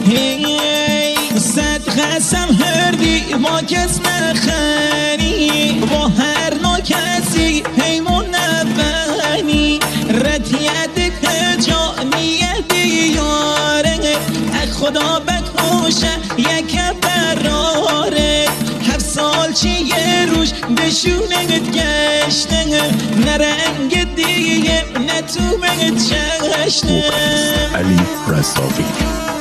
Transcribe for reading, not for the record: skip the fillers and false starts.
صد قسم هردی با کس نخری با هر نوع کسی پیمون نبنی ردیت جانیت یاره خدا بکوشه یک براره 7 سال چی یه روش بشونت گشته نه رنگ دیگه نه تو بگه چشته علی رستاقی